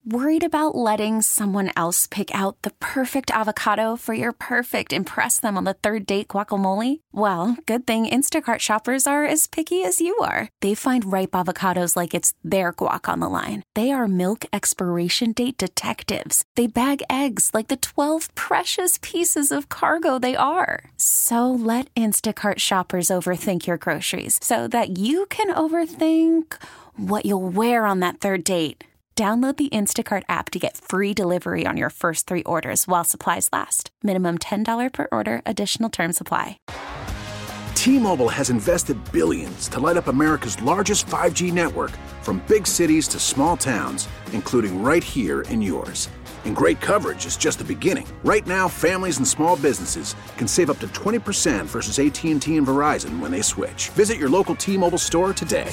Worried about letting someone else pick out the perfect avocado for your perfect impress them on the third date guacamole? Well, good thing Instacart shoppers are as picky as you are. They find ripe avocados like it's their guac on the line. They are milk expiration date detectives. They bag eggs like the 12 precious pieces of cargo they are. So let Instacart shoppers overthink your groceries so that you can overthink what you'll wear on that third date. Download the Instacart app to get free delivery on your first 3 orders while supplies last. Minimum $10 per order. Additional terms apply. T-Mobile has invested billions to light up America's largest 5G network, from big cities to small towns, including right here in yours. And great coverage is just the beginning. Right now, families and small businesses can save up to 20% versus AT&T and Verizon when they switch. Visit your local T-Mobile store today.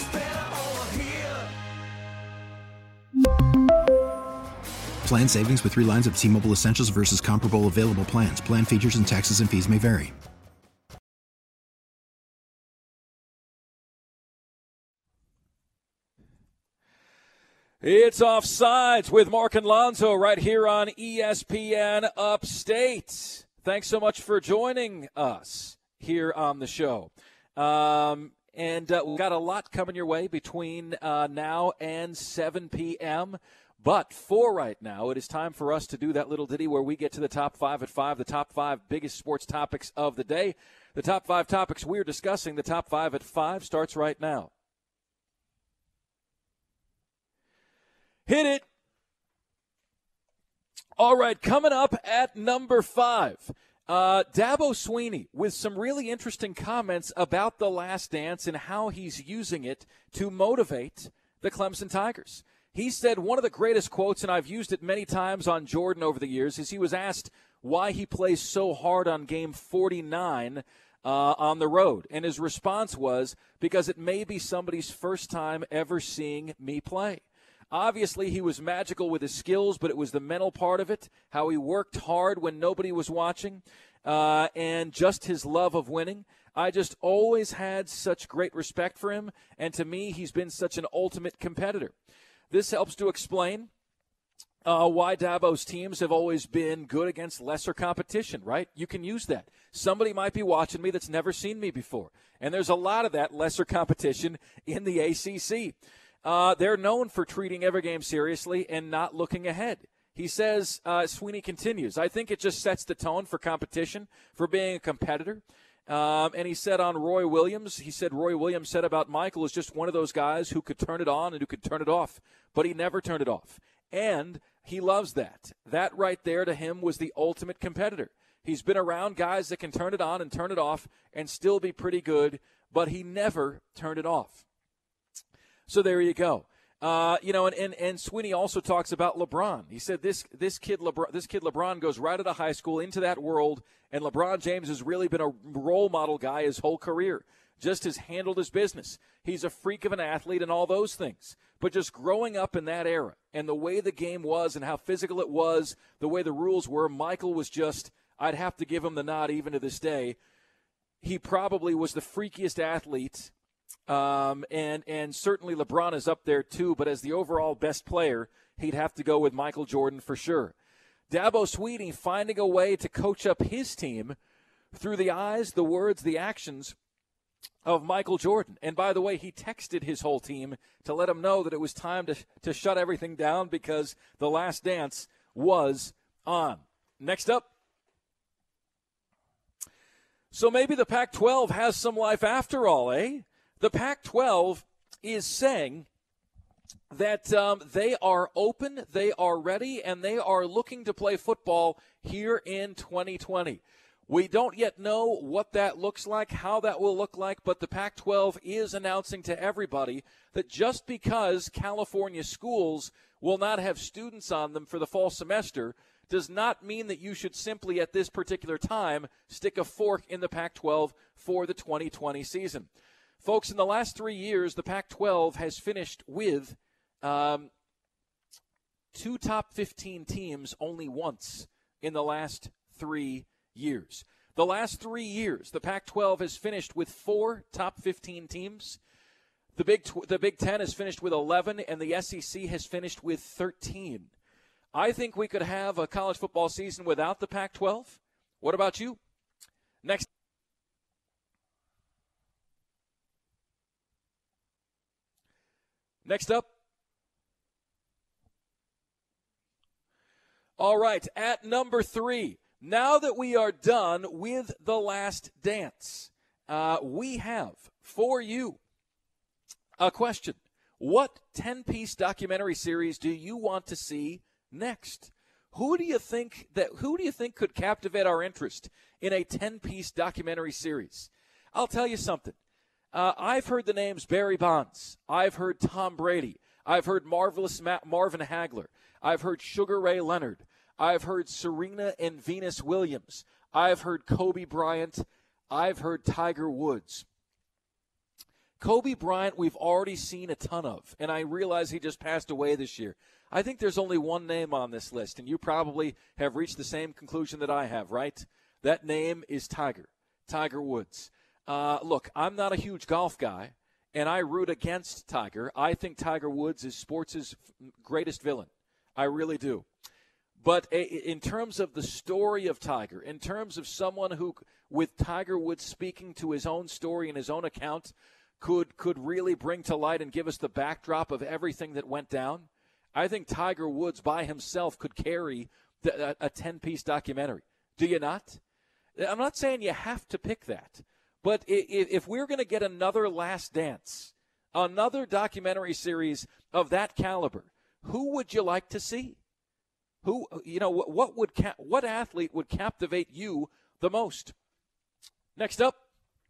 Plan savings with 3 lines of T-Mobile Essentials versus comparable available plans. Plan features and taxes and fees may vary. It's Offsides with Mark and Lonzo right here on ESPN Upstate. Thanks so much for joining us here on the show. We've got a lot coming your way between now and 7 p.m., but for right now, it is time for us to do that little ditty where we get to the top 5 at 5, the top 5 biggest sports topics of the day. The top 5 topics we're discussing, the top 5 at 5, starts right now. Hit it. All right, coming up at number 5, Dabo Swinney with some really interesting comments about The Last Dance and how he's using it to motivate the Clemson Tigers. He said one of the greatest quotes, and I've used it many times on Jordan over the years, is he was asked why he plays so hard on game 49 on the road. And his response was, because it may be somebody's first time ever seeing me play. Obviously, he was magical with his skills, but it was the mental part of it, how he worked hard when nobody was watching, and just his love of winning. I just always had such great respect for him, and to me, he's been such an ultimate competitor. This helps to explain why Dabo's teams have always been good against lesser competition, right? You can use that. Somebody might be watching me that's never seen me before, and there's a lot of that lesser competition in the ACC. They're known for treating every game seriously and not looking ahead. He says, Swinney continues, I think it just sets the tone for competition, for being a competitor. And he said on Roy Williams, Roy Williams said about Michael is just one of those guys who could turn it on and who could turn it off, but he never turned it off. And he loves that. That right there to him was the ultimate competitor. He's been around guys that can turn it on and turn it off and still be pretty good, but he never turned it off. So there you go. And Swinney also talks about LeBron. He said this kid LeBron goes right out of high school into that world, and LeBron James has really been a role model guy his whole career. Just has handled his business. He's a freak of an athlete and all those things. But just growing up in that era and the way the game was and how physical it was, the way the rules were, Michael was just, I'd have to give him the nod even to this day. He probably was the freakiest athlete. And certainly LeBron is up there too, but as the overall best player, he'd have to go with Michael Jordan for sure. Dabo Swinney finding a way to coach up his team through the eyes, the words, the actions of Michael Jordan. And by the way, he texted his whole team to let them know that it was time to shut everything down because The Last Dance was on. Next up. So maybe the Pac-12 has some life after all, eh? The Pac-12 is saying that they are open, they are ready, and they are looking to play football here in 2020. We don't yet know what that looks like, how that will look like, but the Pac-12 is announcing to everybody that just because California schools will not have students on them for the fall semester does not mean that you should simply at this particular time stick a fork in the Pac-12 for the 2020 season. Folks, in the last 3 years, the Pac-12 has finished with 2 top 15 teams only once in the last 3 years. The last 3 years, the Pac-12 has finished with 4 top 15 teams. The Big Ten has finished with 11, and the SEC has finished with 13. I think we could have a college football season without the Pac-12. What about you? Next up. All right, at number 3, now that we are done with The Last Dance, we have for you a question. What 10-piece documentary series do you want to see next? Who do you think could captivate our interest in a 10-piece documentary series? I'll tell you something. I've heard the names Barry Bonds. I've heard Tom Brady. I've heard Marvelous Marvin Hagler. I've heard Sugar Ray Leonard. I've heard Serena and Venus Williams. I've heard Kobe Bryant. I've heard Tiger Woods. Kobe Bryant we've already seen a ton of, and I realize he just passed away this year. I think there's only one name on this list, and you probably have reached the same conclusion that I have, right? That name is Tiger Woods. Look, I'm not a huge golf guy, and I root against Tiger. I think Tiger Woods is sports' greatest villain. I really do. But in terms of the story of Tiger, in terms of someone who, with Tiger Woods speaking to his own story and his own account, could really bring to light and give us the backdrop of everything that went down, I think Tiger Woods by himself could carry a 10-piece documentary. Do you not? I'm not saying you have to pick that. But if we're going to get another Last Dance, another documentary series of that caliber, who would you like to see? What athlete would captivate you the most? Next up,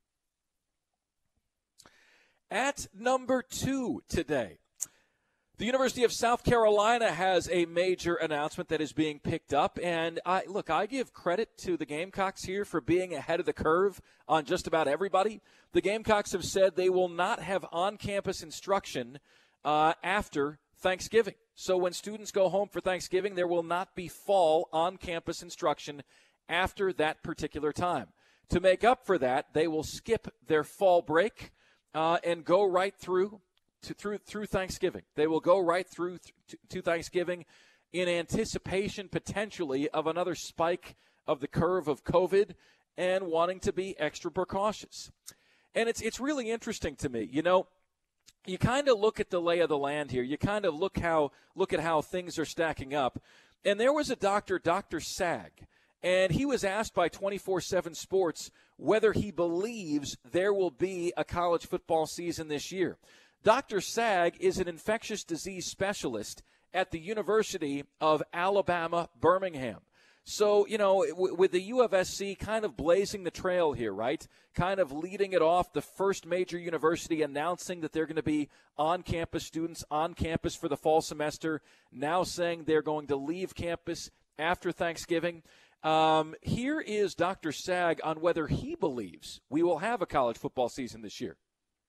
at number 2 today, the University of South Carolina has a major announcement that is being picked up. And I give credit to the Gamecocks here for being ahead of the curve on just about everybody. The Gamecocks have said they will not have on-campus instruction after Thanksgiving. So when students go home for Thanksgiving, there will not be fall on-campus instruction after that particular time. To make up for that, they will skip their fall break and go right through Thanksgiving. They will go right through to Thanksgiving in anticipation potentially of another spike of the curve of COVID and wanting to be extra precautious. And it's really interesting to me. You kind of look at the lay of the land here. You kind of look at how things are stacking up. And there was a doctor, Dr. Sag, and he was asked by 24/7 Sports whether he believes there will be a college football season this year. Dr. Sag is an infectious disease specialist at the University of Alabama, Birmingham. So, with the U of SC kind of blazing the trail here, right? Kind of leading it off, the first major university announcing that they're going to be on-campus students on campus for the fall semester, now saying they're going to leave campus after Thanksgiving. Here is Dr. Sag on whether he believes we will have a college football season this year.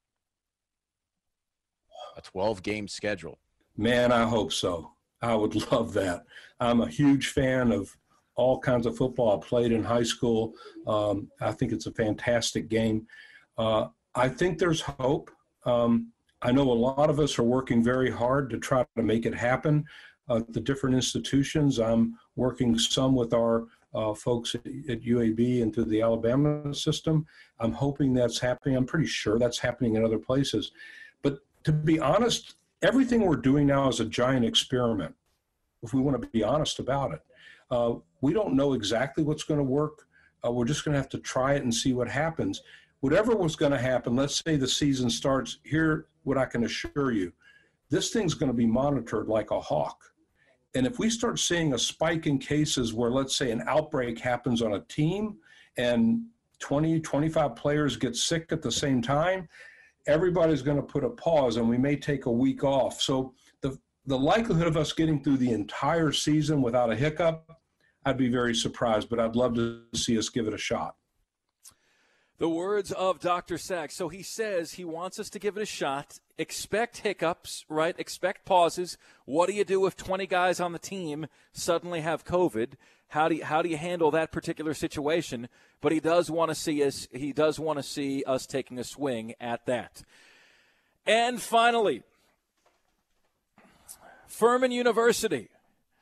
A 12-game schedule. Man, I hope so. I would love that. I'm a huge fan of all kinds of football. I played in high school. I think it's a fantastic game. I think there's hope. I know a lot of us are working very hard to try to make it happen at the different institutions. I'm working some with our folks at UAB and through the Alabama system. I'm hoping that's happening. I'm pretty sure that's happening in other places. But to be honest, everything we're doing now is a giant experiment, if we want to be honest about it. We don't know exactly what's going to work. We're just going to have to try it and see what happens. Whatever was going to happen, let's say the season starts, here what I can assure you, this thing's going to be monitored like a hawk. And if we start seeing a spike in cases where, let's say, an outbreak happens on a team and 20, 25 players get sick at the same time, everybody's going to put a pause and we may take a week off. So the likelihood of us getting through the entire season without a hiccup, I'd be very surprised, but I'd love to see us give it a shot. The words of Dr. Sag. So he says he wants us to give it a shot. Expect hiccups, right? Expect pauses. What do you do if 20 guys on the team suddenly have COVID? How do you handle that particular situation? But he does want to see us. He does want to see us taking a swing at that. And finally, Furman University.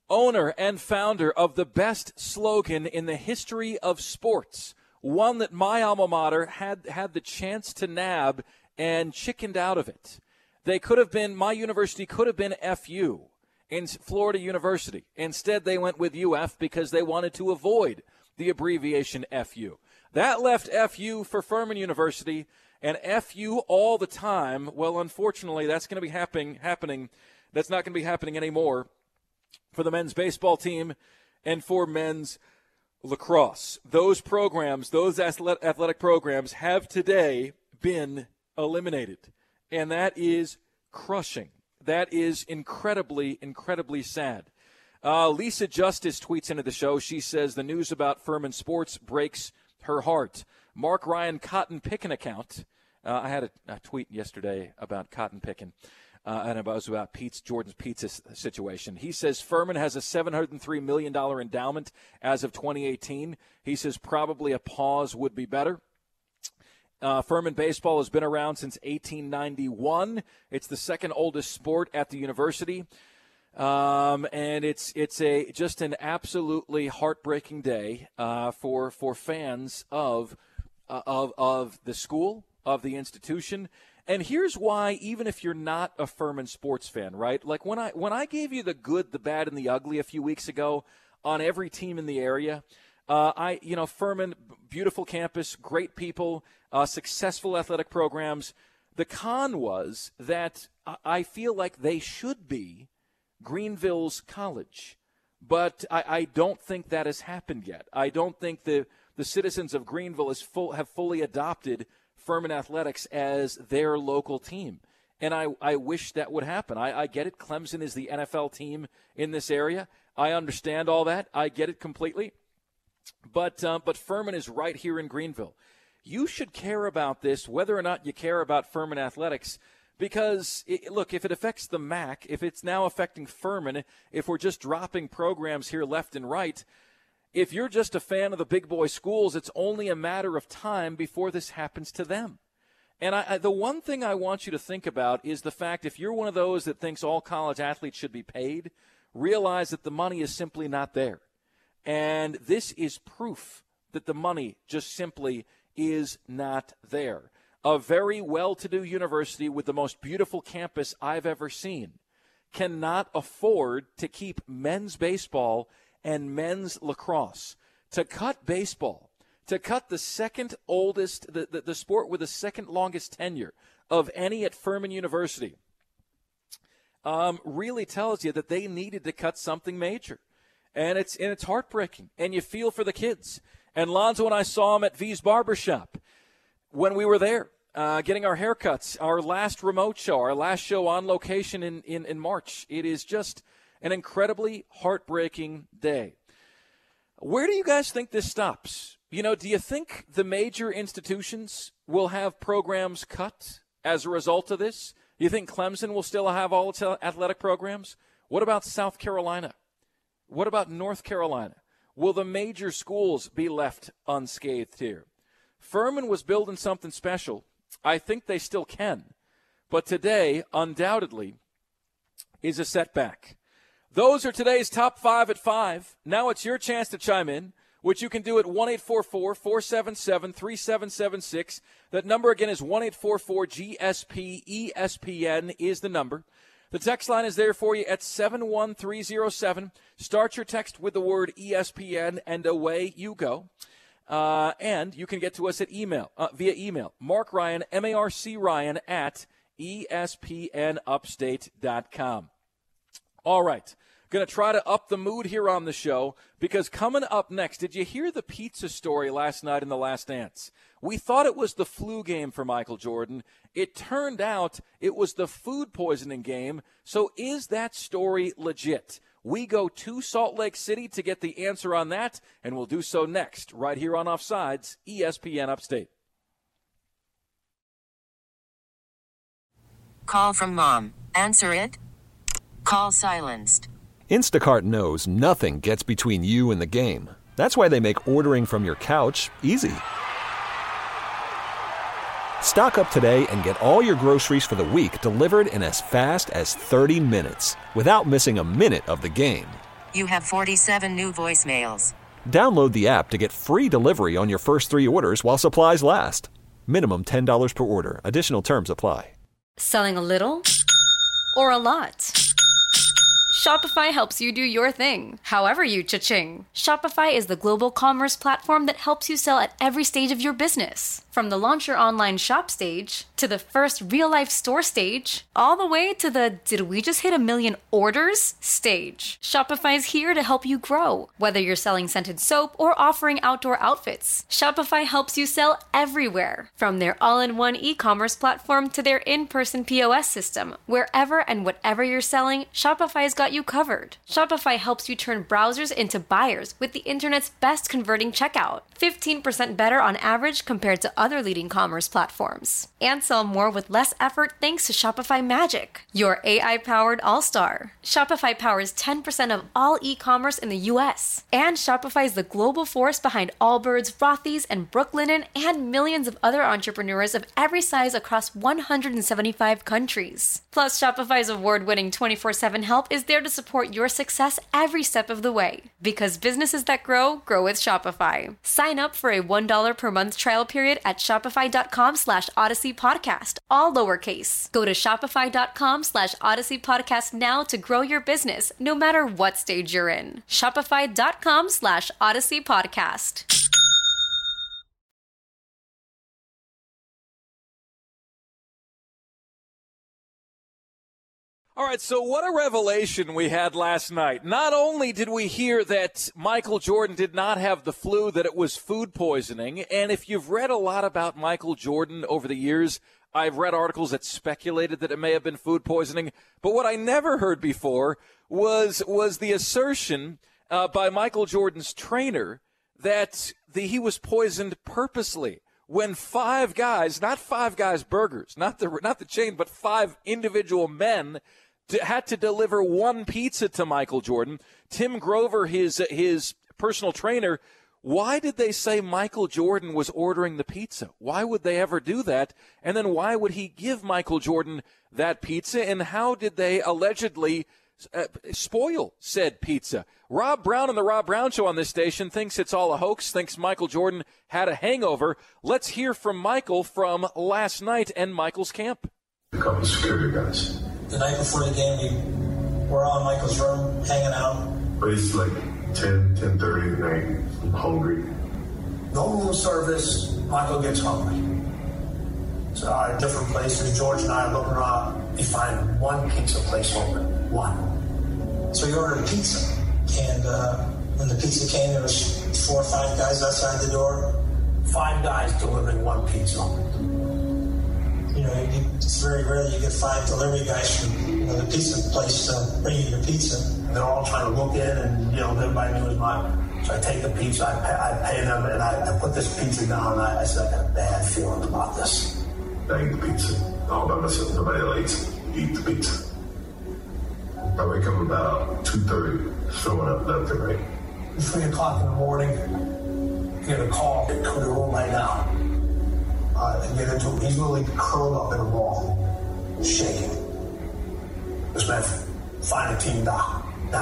owner and founder of the best slogan in the history of sports, one that my alma mater had the chance to nab and chickened out of it. My university could have been FU in Florida University. Instead, they went with UF because they wanted to avoid the abbreviation FU. That left FU for Furman University, and FU all the time. Well, unfortunately, that's going to be happening. That's not going to be happening anymore for the men's baseball team and for men's lacrosse. Those programs, those athletic programs, have today been eliminated, and that is crushing. That is incredibly, incredibly sad. Lisa Justice tweets into the show. She says the news about Furman sports breaks her heart. Mark Ryan cotton picking account. I had a tweet yesterday about cotton picking, and it was about Jordan's Pizza situation. He says Furman has a $703 million endowment as of 2018. He says probably a pause would be better. Furman baseball has been around since 1891. It's the second oldest sport at the university. And it's just an absolutely heartbreaking day for fans of the school, of the institution. And here's why, even if you're not a Furman sports fan, right? Like when I gave you the good, the bad, and the ugly a few weeks ago on every team in the area, Furman, beautiful campus, great people, successful athletic programs. The con was that I feel like they should be Greenville's college, but I don't think that has happened yet. I don't think the citizens of Greenville have fully adopted Furman Athletics as their local team, and I wish that would happen. I get it. Clemson is the NFL team in this area. I understand all that. I get it completely. But Furman is right here in Greenville. You should care about this, whether or not you care about Furman Athletics, because, look, if it affects the MAC, if it's now affecting Furman, if we're just dropping programs here left and right, if you're just a fan of the big boy schools, it's only a matter of time before this happens to them. And the one thing I want you to think about is the fact if you're one of those that thinks all college athletes should be paid, realize that the money is simply not there. And this is proof that the money just simply is not there. A very well-to-do university with the most beautiful campus I've ever seen cannot afford to keep men's baseball and men's lacrosse. To cut baseball, to cut the second oldest, the sport with the second longest tenure of any at Furman University, really tells you that they needed to cut something major. And it's heartbreaking, and you feel for the kids. And Lonzo and I saw him at V's Barbershop when we were there, getting our haircuts, our last remote show, our last show on location in March. It is just an incredibly heartbreaking day. Where do you guys think this stops? Do you think the major institutions will have programs cut as a result of this? Do you think Clemson will still have all its athletic programs? What about South Carolina? What about North Carolina? Will the major schools be left unscathed here? Furman was building something special. I think they still can. But today, undoubtedly, is a setback. Those are today's top 5 at 5. Now it's your chance to chime in, which you can do at 1-844-477-3776. That number again is 1-844-GSP-ESPN is the number. The text line is there for you at 71307. Start your text with the word ESPN, and away you go. And you can get to us at via email. Mark Ryan, M-A-R-C Ryan, at ESPNUpstate.com. All right. Going to try to up the mood here on the show, because coming up next, did you hear the pizza story last night in The Last Dance? We thought it was the flu game for Michael Jordan. It turned out it was the food poisoning game. So is that story legit? We go to Salt Lake City to get the answer on that, and we'll do so next, right here on Offsides, ESPN Upstate. Call from mom. Answer it. Call silenced. Instacart knows nothing gets between you and the game. That's why they make ordering from your couch easy. Stock up today and get all your groceries for the week delivered in as fast as 30 minutes without missing a minute of the game. You have 47 new voicemails. Download the app to get free delivery on your first 3 orders while supplies last. Minimum $10 per order. Additional terms apply. Selling a little or a lot? Shopify helps you do your thing, however you cha-ching. Shopify is the global commerce platform that helps you sell at every stage of your business. From the launch your online shop stage, to the first real-life store stage, all the way to the did we just hit 1 million orders stage. Shopify is here to help you grow. Whether you're selling scented soap or offering outdoor outfits, Shopify helps you sell everywhere. From their all-in-one e-commerce platform to their in-person POS system, wherever and whatever you're selling, Shopify's got you covered. Shopify helps you turn browsers into buyers with the internet's best converting checkout. 15% better on average compared to other leading commerce platforms. And sell more with less effort thanks to Shopify Magic, your AI-powered all-star. Shopify powers 10% of all e-commerce in the U.S. And Shopify is the global force behind Allbirds, Rothy's, and Brooklinen, and millions of other entrepreneurs of every size across 175 countries. Plus, Shopify's award-winning 24/7 help is there to support your success every step of the way. Because businesses that grow, grow with Shopify. Sign up for a $1 per month trial period at shopify.com/Odyssey Podcast, all lowercase. Go to shopify.com/Odyssey Podcast now to grow your business, no matter what stage you're in. Shopify.com/Odyssey Podcast. All right, so what a revelation we had last night. Not only did we hear that Michael Jordan did not have the flu, that it was food poisoning, and if you've read a lot about Michael Jordan over the years, I've read articles that speculated that it may have been food poisoning, but what I never heard before was the assertion by Michael Jordan's trainer that he was poisoned purposely. When 5 guys, not Five Guys Burgers, not the chain, but 5 individual men had to deliver 1 pizza to Michael Jordan. Tim Grover, his personal trainer, why did they say Michael Jordan was ordering the pizza? Why would they ever do that? And then why would he give Michael Jordan that pizza? And how did they allegedly spoil said pizza? Rob Brown on the Rob Brown Show on this station thinks it's all a hoax, thinks Michael Jordan had a hangover. Let's hear from Michael from last night and Michael's camp. A couple of security guys. The night before the game, we were on Michael's room, hanging out. But it's like 10:30 at night. I'm hungry. No room service. Michael gets hungry. So different places. George and I are looking around. We find 1 pizza place open. 1. So we ordered a pizza. And when the pizza came, there was 4 or 5 guys outside the door. 5 guys delivering 1 pizza. You know, it's very rare you get 5 delivery guys from the pizza place bring you your pizza. They're all trying to look in, and everybody knows mine. So I take the pizza, I pay them, and I put this pizza down. And I said, I got a bad feeling about this. I eat the pizza all by myself. Nobody else eat the pizza. I wake up about 2:30, throwing up left and right. 3 o'clock in the morning, I get a call. Come to the room right now. And get into him. He's literally curled up in a ball, shaking. This man, find a team now.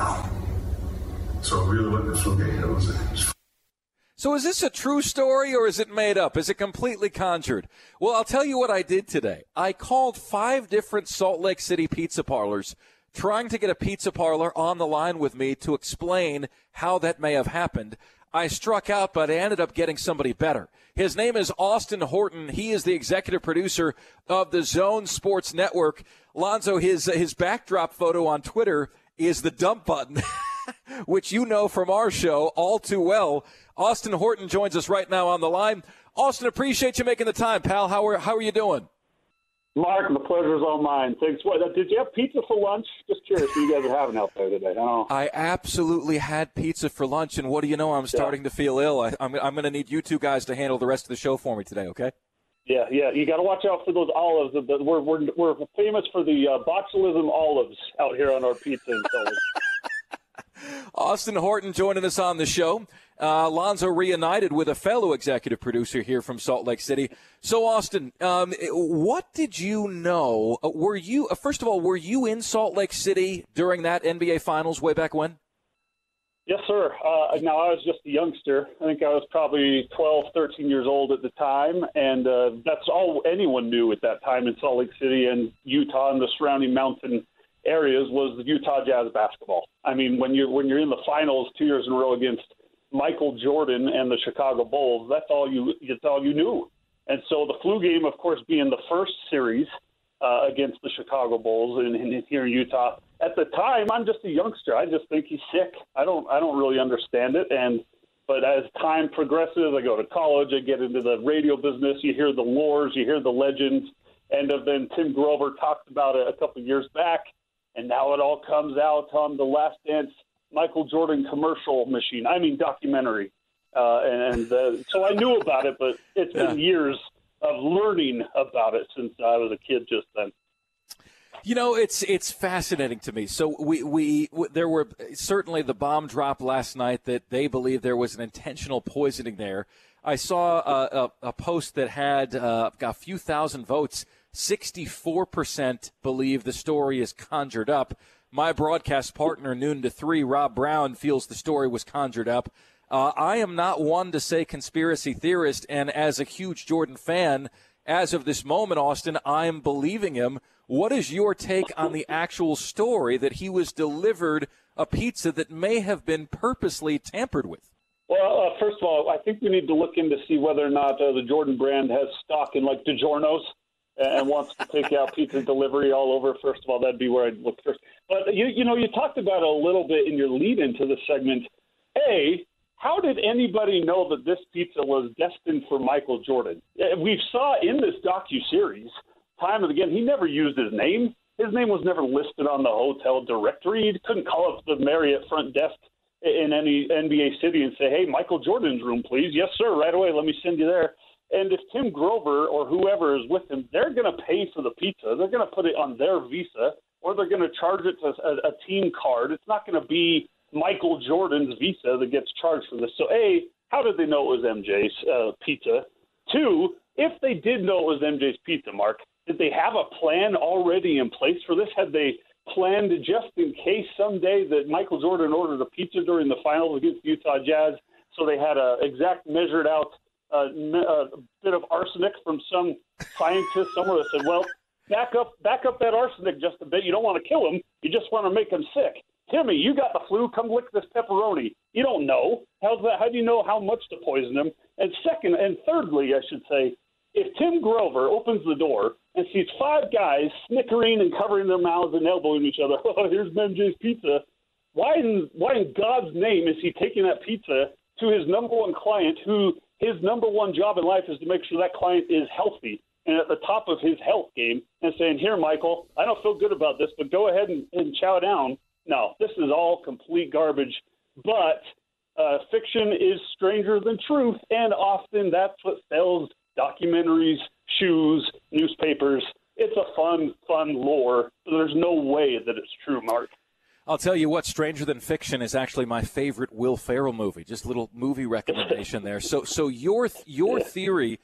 So I really went to the flu game. That was it. So is this a true story or is it made up? Is it completely conjured? Well, I'll tell you what I did today. I called 5 different Salt Lake City pizza parlors, trying to get a pizza parlor on the line with me to explain how that may have happened. I struck out, but I ended up getting somebody better. His name is Austin Horton. He is the executive producer of the Zone Sports Network. Lonzo, his backdrop photo on Twitter is the dump button, which you know from our show all too well. Austin Horton joins us right now on the line. Austin, appreciate you making the time, pal. How are you doing? Mark, the pleasure's all mine. Thanks. What, did you have pizza for lunch? Just curious what you guys are having out there today. I absolutely had pizza for lunch, and what do you know? I'm starting to feel ill. I'm going to need you 2 guys to handle the rest of the show for me today, okay? Yeah. You got to watch out for those olives. We're famous for the botulism olives out here on our pizza and so. Austin Horton joining us on the show. Lonzo reunited with a fellow executive producer here from Salt Lake City. So, Austin, what did you know? First of all, were you in Salt Lake City during that NBA Finals way back when? Yes, sir. Now, I was just a youngster. I think I was probably 12, 13 years old at the time, and that's all anyone knew at that time in Salt Lake City and Utah and the surrounding mountain areas was the Utah Jazz basketball. I mean, when you're in the finals 2 years in a row against Michael Jordan and the Chicago Bulls, that's all you knew. And so the flu game, of course, being the first series against the Chicago Bulls in here in Utah. At the time, I'm just a youngster. I just think he's sick. I don't really understand it. But as time progresses, I go to college, I get into the radio business. You hear the lores, you hear the legends, and then Tim Grover talked about it a couple of years back, and now it all comes out on the Last Dance Michael Jordan commercial machine. I mean, documentary. So I knew about it, but it's been years of learning about it since I was a kid just then. You know, it's fascinating to me. So we there were certainly the bomb drop last night that they believe there was an intentional poisoning there. I saw a post that had a few thousand votes. 64% believe the story is conjured up. My broadcast partner, noon to 3, Rob Brown, feels the story was conjured up. I am not one to say conspiracy theorist, and as a huge Jordan fan, as of this moment, Austin, I'm believing him. What is your take on the actual story that he was delivered a pizza that may have been purposely tampered with? Well, first of all, I think we need to look in to see whether or not the Jordan brand has stock in, like, DiGiorno's and wants to take out pizza delivery all over. First of all, that'd be where I'd look first. But, you talked about it a little bit in your lead-in to the segment. How did anybody know that this pizza was destined for Michael Jordan? We saw in this docuseries, time and again, he never used his name. His name was never listed on the hotel directory. He couldn't call up the Marriott front desk in any NBA city and say, hey, Michael Jordan's room, please. Yes, sir, right away. Let me send you there. And if Tim Grover or whoever is with him, they're going to pay for the pizza. They're going to put it on their Visa, or they're going to charge it to a team card. It's not going to be Michael Jordan's Visa that gets charged for this. So, A, how did they know it was MJ's pizza? 2, if they did know it was MJ's pizza, Mark, did they have a plan already in place for this? Had they planned just in case someday that Michael Jordan ordered a pizza during the finals against the Utah Jazz, so they had a exact measured out a bit of arsenic from some scientist somewhere that said, well, back up that arsenic just a bit. You don't want to kill him. You just want to make him sick. Timmy, you got the flu. Come lick this pepperoni. You don't know. How do you know how much to poison him? And thirdly, I should say, if Tim Grover opens the door and sees 5 guys snickering and covering their mouths and elbowing each other, oh, here's MJ's pizza, why in God's name is he taking that pizza to his number one client, who his number one job in life is to make sure that client is healthy and at the top of his health game, and saying, here, Michael, I don't feel good about this, but go ahead and chow down. No, this is all complete garbage. But fiction is stranger than truth, and often that's what sells documentaries, shoes, newspapers. It's a fun lore. So there's no way that it's true, Mark. I'll tell you what, Stranger Than Fiction is actually my favorite Will Ferrell movie. Just a little movie recommendation there. So your theory,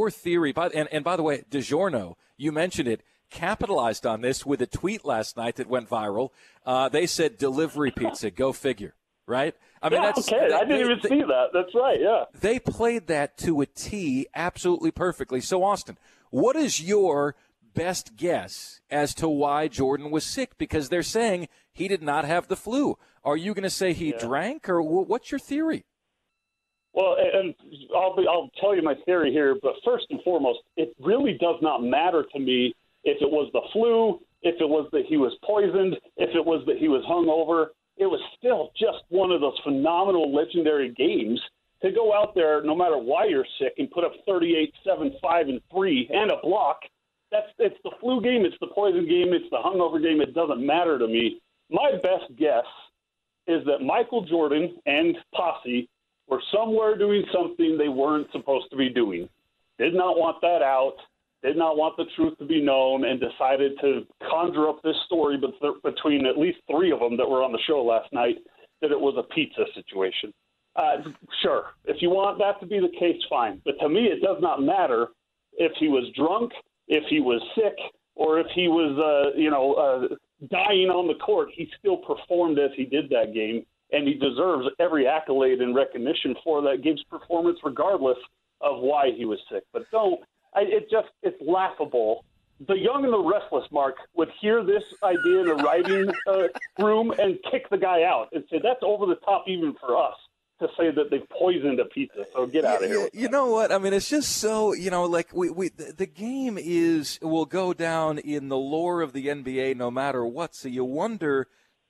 and by the way, DiGiorno, you mentioned it, capitalized on this with a tweet last night that went viral. They said delivery pizza, go figure, right? I mean, I didn't even see that. That's right, yeah. They played that to a T absolutely perfectly. So, Austin, what is your best guess as to why Jordan was sick? Because they're saying he did not have the flu. Are you going to say he drank, or what's your theory? Well, and I'll tell you my theory here, but first and foremost, it really does not matter to me if it was the flu, if it was that he was poisoned, if it was that he was hungover. It was still just one of those phenomenal, legendary games to go out there, no matter why you're sick, and put up 38, 7, 5, and 3, and a block. It's the flu game, it's the poison game, it's the hungover game. It doesn't matter to me. My best guess is that Michael Jordan and Posse were somewhere doing something they weren't supposed to be doing. Did not want that out, did not want the truth to be known, and decided to conjure up this story between at least 3 of them that were on the show last night, that it was a pizza situation. Sure, if you want that to be the case, fine. But to me, it does not matter if he was drunk, if he was sick, or if he was, dying on the court. He still performed as he did that game. and he deserves every accolade and recognition for that game's performance, regardless of why he was sick. But it's laughable. The young and the restless, Mark, would hear this idea in a writing room and kick the guy out and say, that's over the top even for us to say that they've poisoned a pizza. So get out of here. You know what? I mean, it's just so, like the game will go down in the lore of the NBA no matter what. So you wonder,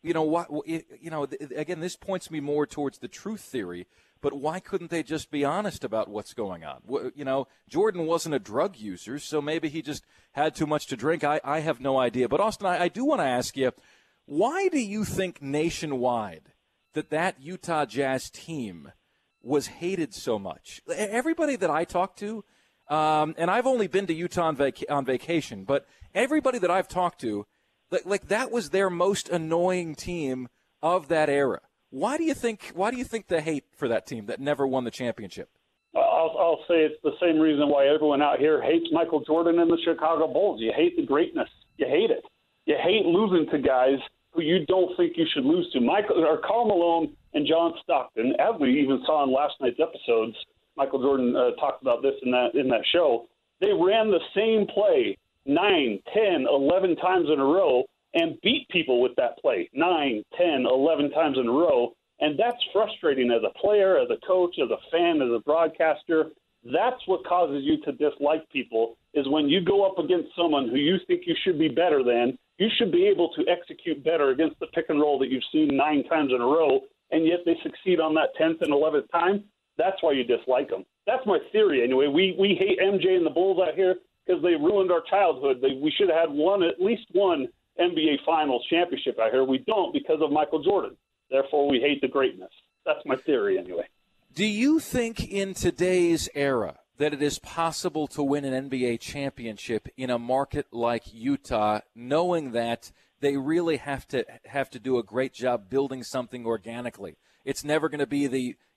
again, this points me more towards the truth theory. But why couldn't they just be honest about what's going on? Jordan wasn't a drug user, so maybe he just had too much to drink. I have no idea. But, Austin, I do want to ask you, why do you think nationwide that Utah Jazz team was hated so much? Everybody that I talked to, and I've only been to Utah on vacation, but everybody that I've talked to, like that was their most annoying team of that era. Why do you think the hate for that team that never won the championship? I'll say it's the same reason why everyone out here hates Michael Jordan and the Chicago Bulls. You hate the greatness. You hate it. You hate losing to guys who you don't think you should lose to. Karl Malone and John Stockton, as we even saw in last night's episodes, Michael Jordan talked about this in that show. They ran the same play 9, 10, 11 times in a row and beat people with that play 9, 10, 11 times in a row. And that's frustrating as a player, as a coach, as a fan, as a broadcaster. That's what causes you to dislike people, is when you go up against someone who you think you should be better than, you should be able to execute better against the pick and roll that you've seen 9 times in a row, and yet they succeed on that 10th and 11th time. That's why you dislike them. That's my theory anyway. We hate MJ and the Bulls out here because they ruined our childhood. We should have had at least one NBA Finals championship out here. We don't because of Michael Jordan. Therefore, we hate the greatness. That's my theory anyway. Do you think in today's era that it is possible to win an NBA championship in a market like Utah, knowing that they really have to do a great job building something organically? It's never going to be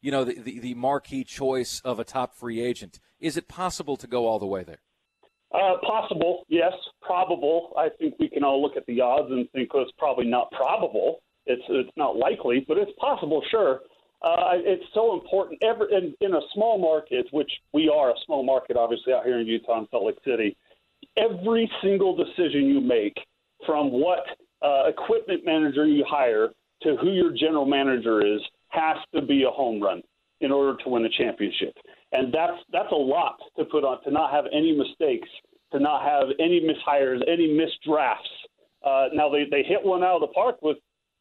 the marquee choice of a top free agent. Is it possible to go all the way there? Possible, yes. Probable. I think we can all look at the odds and think it's probably not probable. It's not likely, but it's possible, sure. It's so important. In a small market, which we are a small market, obviously, out here in Utah and Salt Lake City, every single decision you make, from what equipment manager you hire to who your general manager is, has to be a home run in order to win a championship. And that's a lot to put on, to not have any mistakes, to not have any mishires, any missed drafts. Now, they hit one out of the park with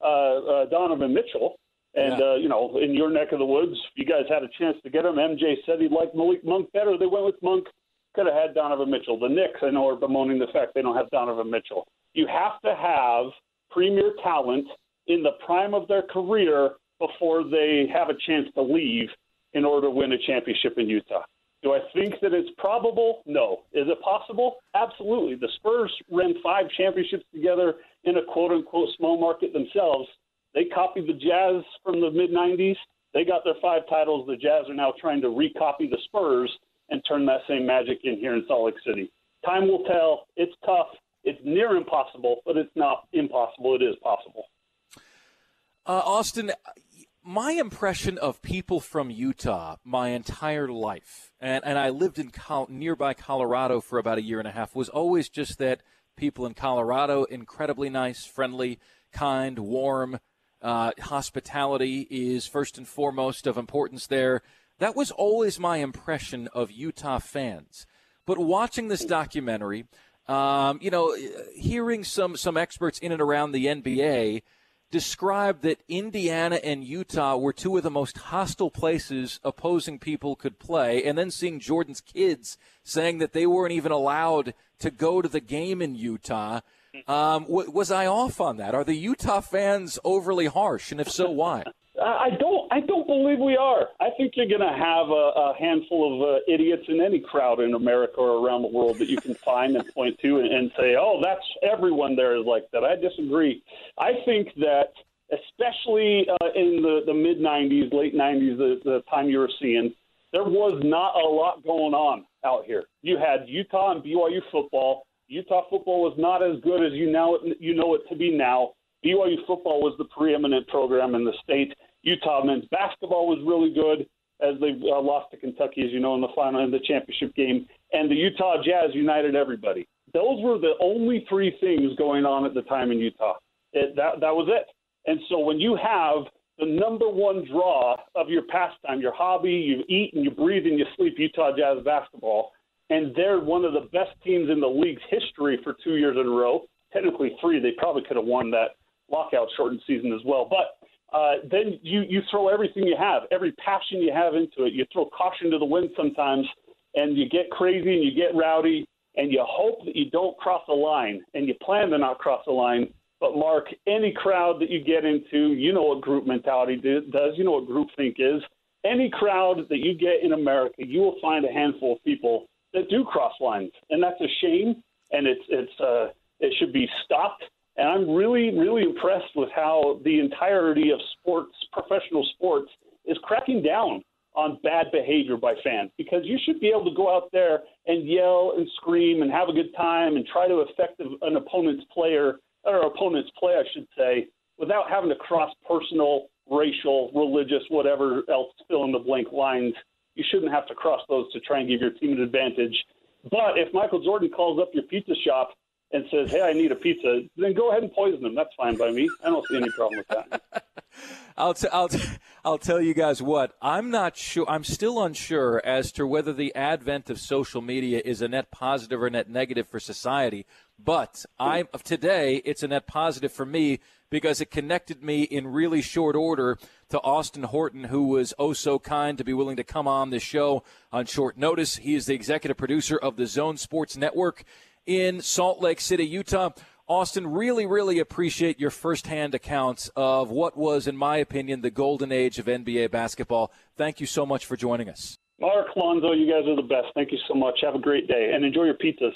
Donovan Mitchell. And, in your neck of the woods, you guys had a chance to get him. MJ said he liked Malik Monk better. They went with Monk. Could have had Donovan Mitchell. The Knicks, I know, are bemoaning the fact they don't have Donovan Mitchell. You have to have premier talent in the prime of their career before they have a chance to leave in order to win a championship in Utah. Do I think that it's probable? No. Is it possible? Absolutely. The Spurs ran 5 championships together in a quote-unquote small market themselves. They copied the Jazz from the mid-'90s. They got their 5 titles. The Jazz are now trying to recopy the Spurs and turn that same magic in here in Salt Lake City. Time will tell. It's tough. It's near impossible, but it's not impossible. It is possible. Austin, my impression of people from Utah my entire life, and I lived in nearby Colorado for about 1.5 years, was always just that people in Colorado, incredibly nice, friendly, kind, warm. Hospitality is first and foremost of importance there. That was always my impression of Utah fans. But watching this documentary, hearing some experts in and around the NBA describe that Indiana and Utah were 2 of the most hostile places opposing people could play, and then seeing Jordan's kids saying that they weren't even allowed to go to the game in Utah. Was I off on that? Are the Utah fans overly harsh, and if so, why? I don't believe we are. I think you're going to have a handful of idiots in any crowd in America or around the world that you can find and point to and say, oh, that's everyone there is like that. I disagree. I think that especially in the mid-'90s, late '90s, the time you were seeing, there was not a lot going on out here. You had Utah and BYU football. Utah football was not as good as you know it to be now. BYU football was the preeminent program in the state, Utah men's basketball was really good as they lost to Kentucky, as you know, in the final in the championship game. And the Utah Jazz united everybody. Those were the only three things going on at the time in Utah. That was it. And so when you have the number one draw of your pastime, your hobby, you eat and you breathe and you sleep Utah Jazz basketball, and they're one of the best teams in the league's history for 2 years in a row, technically three. They probably could have won that lockout-shortened season as well. But then you throw everything you have, every passion you have into it. You throw caution to the wind sometimes, and you get crazy and you get rowdy, and you hope that you don't cross a line, and you plan to not cross a line. But, Mark, any crowd that you get into, you know what group mentality does. You know what groupthink is. Any crowd that you get in America, you will find a handful of people that do cross lines. And that's a shame, and it should be stopped. And I'm really, really impressed with how the entirety of sports, professional sports, is cracking down on bad behavior by fans, because you should be able to go out there and yell and scream and have a good time and try to affect an opponent's player, or opponent's play, I should say, without having to cross personal, racial, religious, whatever else, fill-in-the-blank lines. You shouldn't have to cross those to try and give your team an advantage. But if Michael Jordan calls up your pizza shop and says, hey, I need a pizza, then go ahead and poison them. That's fine by me. I don't see any problem with that. I'll tell you guys what. I'm not sure. I'm still unsure as to whether the advent of social media is a net positive or net negative for society. But today, it's a net positive for me because it connected me in really short order to Austin Horton, who was oh so kind to be willing to come on this show on short notice. He is the executive producer of the Zone Sports Network in Salt Lake City, Utah. Austin, really, really appreciate your firsthand accounts of what was, in my opinion, the golden age of NBA basketball. Thank you so much for joining us. Mark, Lonzo, you guys are the best. Thank you so much. Have a great day, and enjoy your pizzas.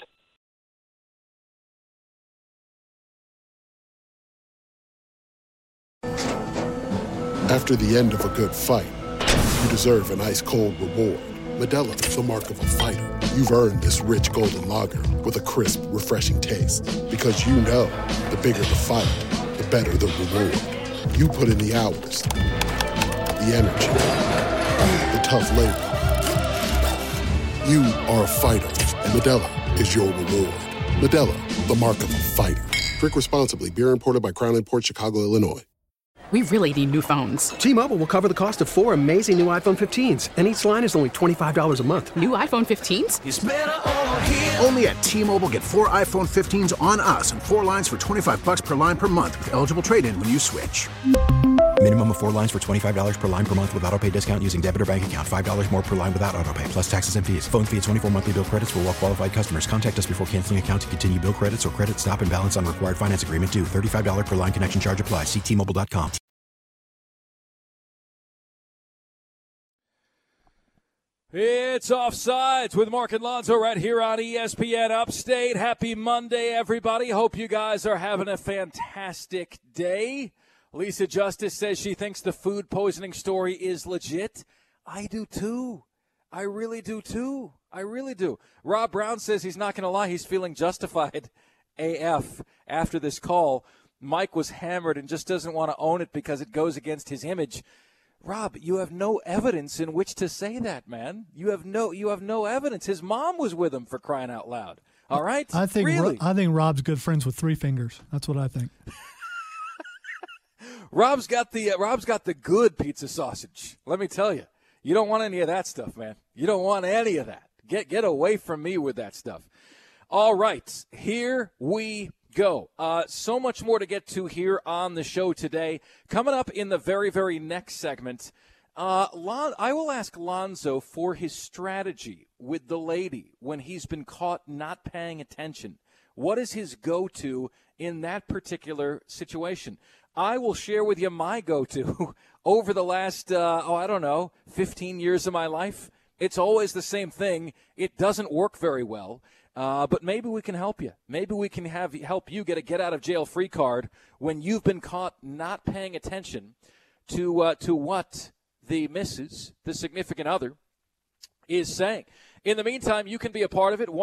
After the end of a good fight, you deserve an ice-cold reward. Modelo is the mark of a fighter. You've earned this rich golden lager with a crisp, refreshing taste. Because you know, the bigger the fight, the better the reward. You put in the hours, the energy, the tough labor. You are a fighter, and Modelo is your reward. Modelo, the mark of a fighter. Drink responsibly. Beer imported by Crown Imports, Chicago, Illinois. We really need new phones. T-Mobile will cover the cost of 4 amazing new iPhone 15s, and each line is only $25 a month. New iPhone 15s? It's better over here. Only at T-Mobile, get 4 iPhone 15s on us and 4 lines for $25 per line per month with eligible trade-in when you switch. Minimum of 4 lines for $25 per line per month with autopay discount using debit or bank account. $5 more per line without autopay, plus taxes and fees. Phone fee at 24 monthly bill credits for well-qualified customers. Contact us before canceling account to continue bill credits or credit stop and balance on required finance agreement due. $35 per line connection charge applies. See T-Mobile.com. It's Offsides with Mark and Lonzo right here on ESPN Upstate. Happy Monday, everybody. Hope you guys are having a fantastic day. Lisa Justice says she thinks the food poisoning story is legit. I do, too. I really do, too. I really do. Rob Brown says he's not going to lie. He's feeling justified AF after this call. Mike was hammered and just doesn't want to own it because it goes against his image. Rob, you have no evidence in which to say that, man. You have no evidence. His mom was with him, for crying out loud. All right? I think really? I think Rob's good friends with 3 fingers. That's what I think. Rob's got the good pizza sausage. Let me tell you. You don't want any of that stuff, man. You don't want any of that. Get away from me with that stuff. All right, here we go. So much more to get to here on the show today. Coming up in the very, very next segment, I will ask Lonzo for his strategy with the lady when he's been caught not paying attention. What is his go-to in that particular situation? I will share with you my go-to over the last, 15 years of my life. It's always the same thing. It doesn't work very well. But maybe we can help you. Maybe we can help you get a get-out-of-jail-free card when you've been caught not paying attention to what the missus, the significant other, is saying. In the meantime, you can be a part of it.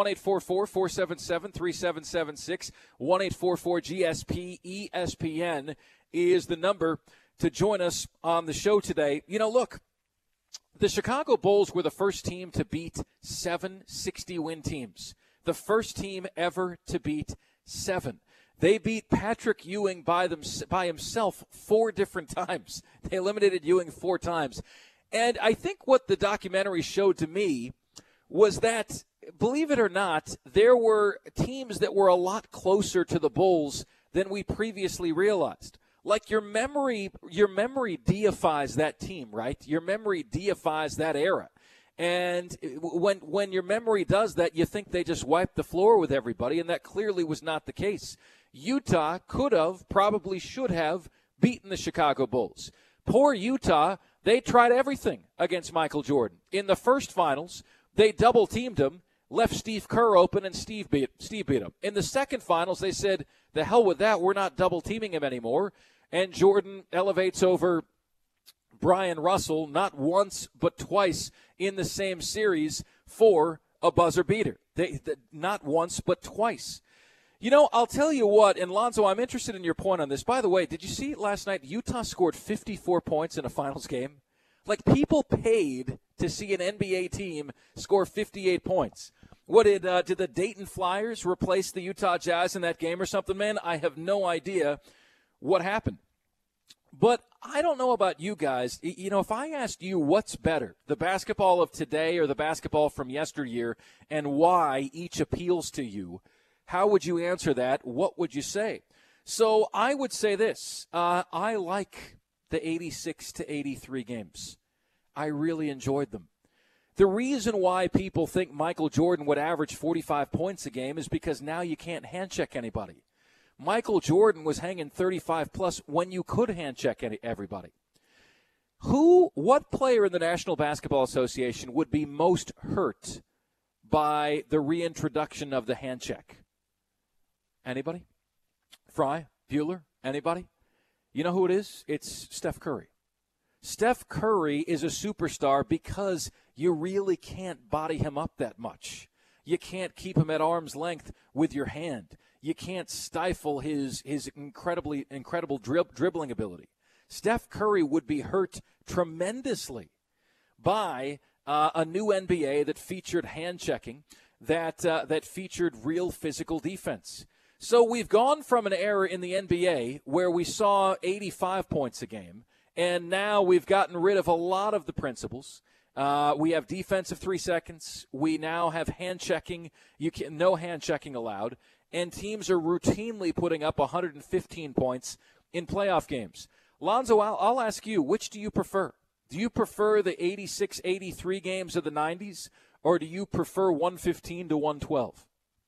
1-844-477-3776. 1-844-GSP-ESPN is the number to join us on the show today. You know, look, the Chicago Bulls were the first team to beat 7 60-win teams. The first team ever to beat 7. They beat Patrick Ewing by himself 4 different times. They eliminated Ewing 4 times. And I think what the documentary showed to me was that, believe it or not, there were teams that were a lot closer to the Bulls than we previously realized. Like your memory deifies that team, right? Your memory deifies that era. And when your memory does that, you think they just wiped the floor with everybody, and that clearly was not the case. Utah could have, probably should have, beaten the Chicago Bulls. Poor Utah, they tried everything against Michael Jordan. In the first finals, they double-teamed him, left Steve Kerr open, and Steve beat him. In the second finals, they said, the hell with that, we're not double-teaming him anymore. And Jordan elevates over Brian Russell not once but twice in the same series for a buzzer beater. Not once but twice. You know, I'll tell you what, and Lonzo, I'm interested in your point on this. By the way, did you see last night Utah scored 54 points in a finals game? Like, people paid to see an NBA team score 58 points. What did the Dayton Flyers replace the Utah Jazz in that game or something, man? I have no idea what happened. But I don't know about you guys. You know, if I asked you what's better, the basketball of today or the basketball from yesteryear, and why each appeals to you, how would you answer that? What would you say? So I would say this. I like the 86 to 83 games. I really enjoyed them. The reason why people think Michael Jordan would average 45 points a game is because now you can't hand-check anybody. Michael Jordan was hanging 35-plus when you could hand-check everybody. What player in the National Basketball Association would be most hurt by the reintroduction of the hand-check? Anybody? Fry? Bueller? Anybody? You know who it is? It's Steph Curry. Steph Curry is a superstar because you really can't body him up that much. You can't keep him at arm's length with your hand. You can't stifle his incredible dribbling ability. Steph Curry would be hurt tremendously by a new NBA that featured hand-checking, that featured real physical defense. So we've gone from an era in the NBA where we saw 85 points a game, and now we've gotten rid of a lot of the principles. We have defensive 3 seconds. We now have hand-checking. No hand-checking allowed. And teams are routinely putting up 115 points in playoff games. Lonzo, I'll ask you, which do you prefer? Do you prefer the 86-83 games of the 90s, or do you prefer 115 to 112?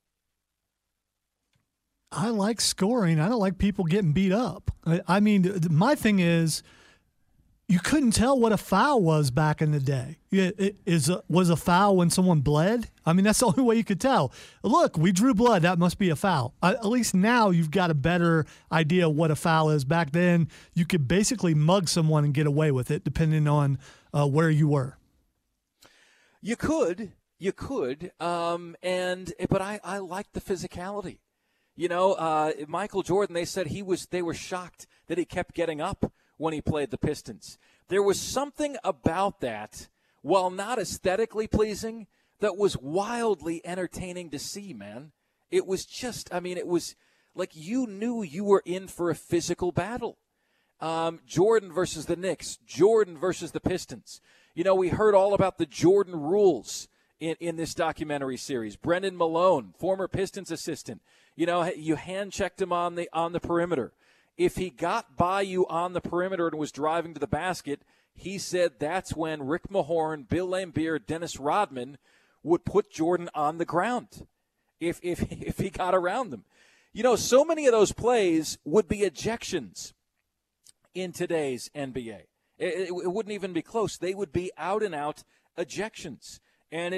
I like scoring. I don't like people getting beat up. I mean, my thing is, you couldn't tell what a foul was back in the day. Was a foul when someone bled? I mean, that's the only way you could tell. Look, we drew blood. That must be a foul. At least now you've got a better idea of what a foul is. Back then, you could basically mug someone and get away with it, depending on where you were. You could, but I like the physicality. You know, Michael Jordan, they said they were shocked that he kept getting up when he played the Pistons. There was something about that, while not aesthetically pleasing, that was wildly entertaining to see, man. It was just, it was like you knew you were in for a physical battle. Jordan versus the Knicks, Jordan versus the Pistons. You know, we heard all about the Jordan rules in this documentary series. Brendan Malone, former Pistons assistant, you know, you hand-checked him on the perimeter. If he got by you on the perimeter and was driving to the basket, he said that's when Rick Mahorn, Bill Laimbeer, Dennis Rodman would put Jordan on the ground if he got around them. You know, so many of those plays would be ejections in today's NBA. It wouldn't even be close. They would be out-and-out ejections. And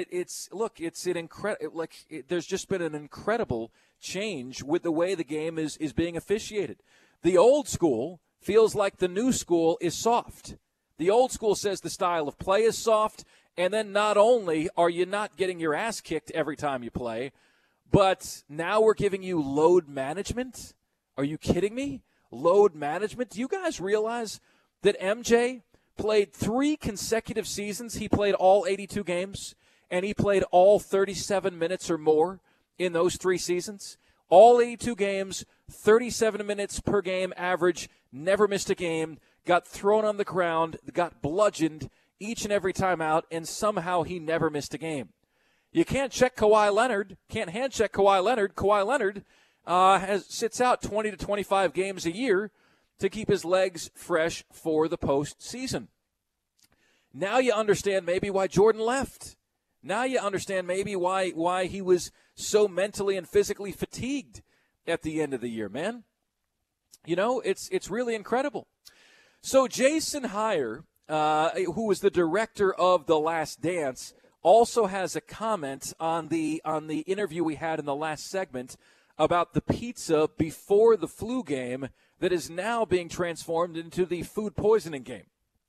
there's just been an incredible change with the way the game is being officiated. The old school feels like the new school is soft. The old school says the style of play is soft, and then not only are you not getting your ass kicked every time you play, but now we're giving you load management. Are you kidding me? Load management? Do you guys realize that MJ played 3 consecutive seasons. He played all 82 games, and he played all 37 minutes or more in those 3 seasons. All 82 games, 37 minutes per game average, never missed a game, got thrown on the ground, got bludgeoned each and every time out, and somehow he never missed a game. You can't check Kawhi Leonard, can't hand check Kawhi Leonard. Kawhi Leonard sits out 20 to 25 games a year to keep his legs fresh for the postseason. Now you understand maybe why Jordan left. Now you understand maybe why he was so mentally and physically fatigued at the end of the year, man. You know, it's really incredible. So Jason Heyer, who was the director of The Last Dance, also has a comment on the interview we had in the last segment about the pizza before the flu game that is now being transformed into the food poisoning game.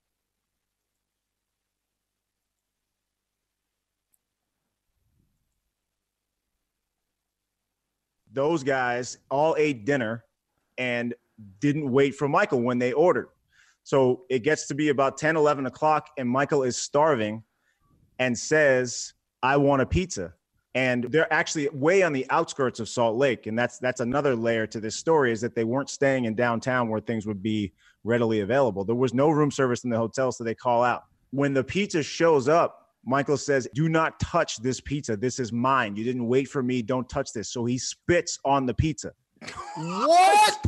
Those guys all ate dinner and didn't wait for Michael when they ordered. So it gets to be about 10, 11 o'clock, and Michael is starving and says, I want a pizza. And they're actually way on the outskirts of Salt Lake. And that's another layer to this story, is that they weren't staying in downtown where things would be readily available. There was no room service in the hotel, so they call out. When the pizza shows up, Michael says, do not touch this pizza. This is mine. You didn't wait for me. Don't touch this. So he spits on the pizza. What?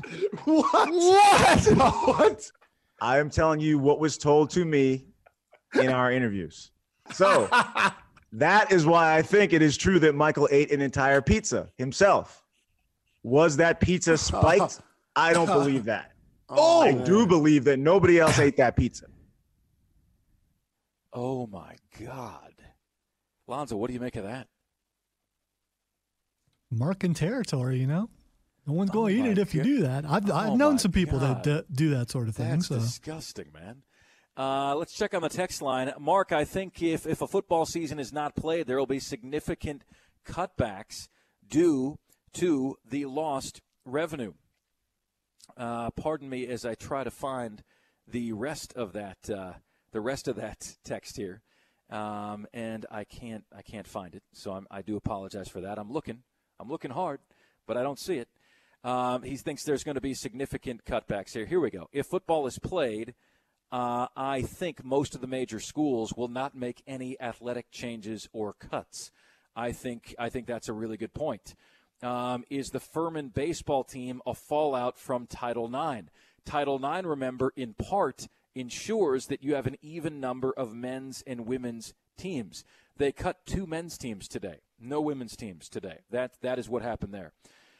What? I am telling you what was told to me in our interviews. So that is why I think it is true that Michael ate an entire pizza himself. Was that pizza spiked? I don't believe that. I do believe that nobody else ate that pizza. Oh, my God. Lonzo, what do you make of that? Marking territory, you know? No one's going to eat it if you do that. I've known some people that do that sort of thing. That's disgusting, man. Let's check on the text line. Mark, I think if a football season is not played, there will be significant cutbacks due to the lost revenue. Pardon me as I try to find the rest of that text here, and I can't find it. So I do apologize for that. I'm looking hard, but I don't see it. He thinks there's going to be significant cutbacks here. Here we go. If football is played, I think most of the major schools will not make any athletic changes or cuts. I think that's a really good point. Is the Furman baseball team a fallout from Title IX? Title IX, remember, in part ensures that you have an even number of men's and women's teams. They cut 2 men's teams today, no women's teams today. That is what happened there.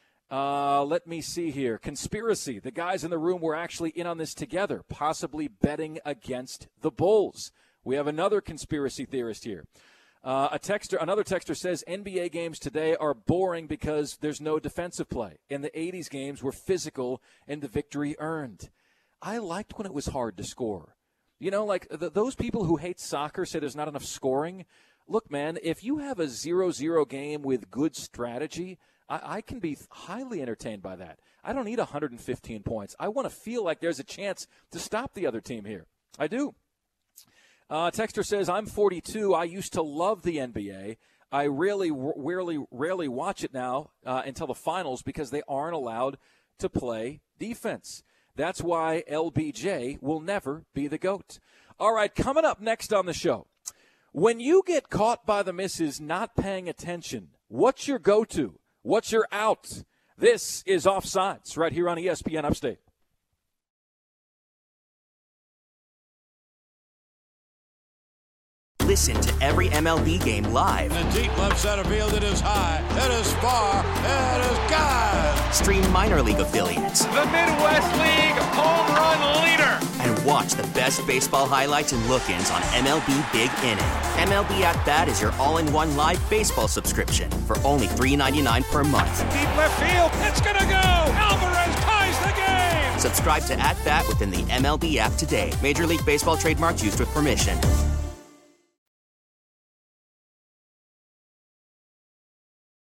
Let me see here. Conspiracy. The guys in the room were actually in on this together, possibly betting against the Bulls. We have another conspiracy theorist here. Another texter says NBA games today are boring because there's no defensive play. And the 80s games were physical and the victory earned. I liked when it was hard to score. You know, like those people who hate soccer say there's not enough scoring. Look, man, if you have a 0-0 game with good strategy, I can be highly entertained by that. I don't need 115 points. I want to feel like there's a chance to stop the other team here. I do. Texter says, I'm 42. I used to love the NBA. I rarely watch it now until the finals because they aren't allowed to play defense. That's why LBJ will never be the GOAT. All right, coming up next on the show. When you get caught by the missus not paying attention, what's your go-to? What's your out? This is Offsides right here on ESPN Upstate. Listen to every MLB game live. In the deep left center field, it is high, it is far, it is gone. Stream minor league affiliates. The Midwest League home run leader. And watch the best baseball highlights and look-ins on MLB Big Inning. MLB At Bat is your all-in-one live baseball subscription for only $3.99 per month. Deep left field, it's gonna go. Alvarez ties the game. Subscribe to At Bat within the MLB app today. Major League Baseball trademarks used with permission.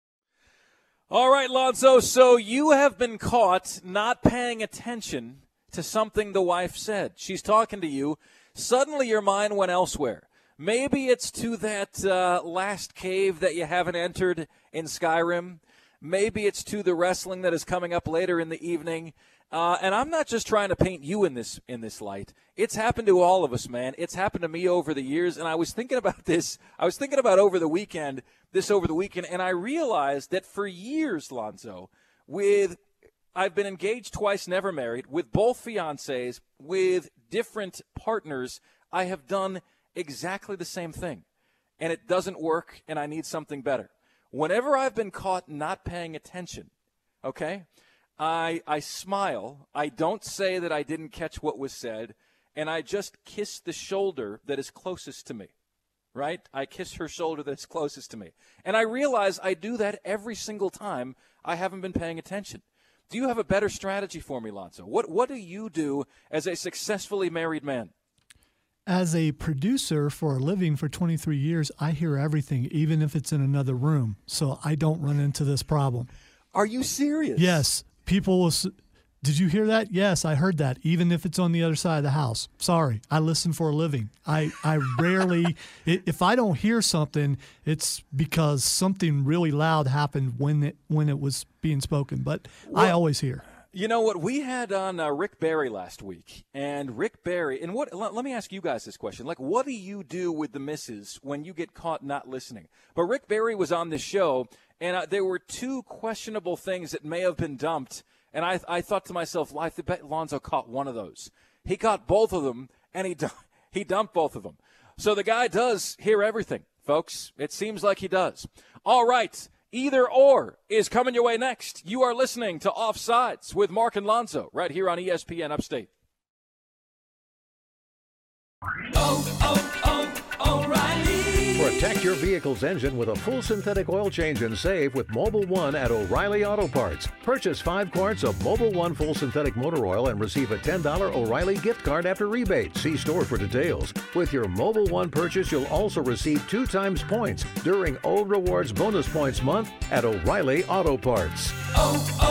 All right, Lonzo, so you have been caught not paying attention to something the wife said. She's talking to you. Suddenly your mind went elsewhere. Maybe it's to that last cave that you haven't entered in Skyrim. Maybe it's to the wrestling that is coming up later in the evening. And I'm not just trying to paint you in this light. It's happened to all of us, man. It's happened to me over the years. And I was thinking about this. I was thinking about over the weekend, and I realized that for years, Lonzo, I've been engaged twice, never married, with both fiancés, with different partners. I have done exactly the same thing, and it doesn't work, and I need something better. Whenever I've been caught not paying attention, okay, I smile. I don't say that I didn't catch what was said, and I just kiss the shoulder that is closest to me, right? I kiss her shoulder that's closest to me. And I realize I do that every single time I haven't been paying attention. Do you have a better strategy for me, Lonzo? What do you do as a successfully married man? As a producer for a living for 23 years, I hear everything, even if it's in another room. So I don't run into this problem. Are you serious? Yes. People will. Did you hear that? Yes, I heard that, even if it's on the other side of the house. Sorry, I listen for a living. I rarely, if I don't hear something, it's because something really loud happened when it was being spoken. But I always hear. You know what? We had on Rick Barry last week, and Rick Barry, and let me ask you guys this question. Like, what do you do with the misses when you get caught not listening? But Rick Barry was on this show, and there were two questionable things that may have been dumped, and I thought to myself, I bet Lonzo caught one of those. He caught both of them, and he dumped both of them. So the guy does hear everything, folks. It seems like he does. All right. Either Or is coming your way next. You are listening to Offsides with Mark and Lonzo right here on ESPN Upstate. O'Reilly. Protect your vehicle's engine with a full synthetic oil change and save with Mobil 1 at O'Reilly Auto Parts. Purchase 5 quarts of Mobil 1 full synthetic motor oil and receive a $10 O'Reilly gift card after rebate. See store for details. With your Mobil 1 purchase, you'll also receive 2 times points during O Rewards Bonus Points Month at O'Reilly Auto Parts.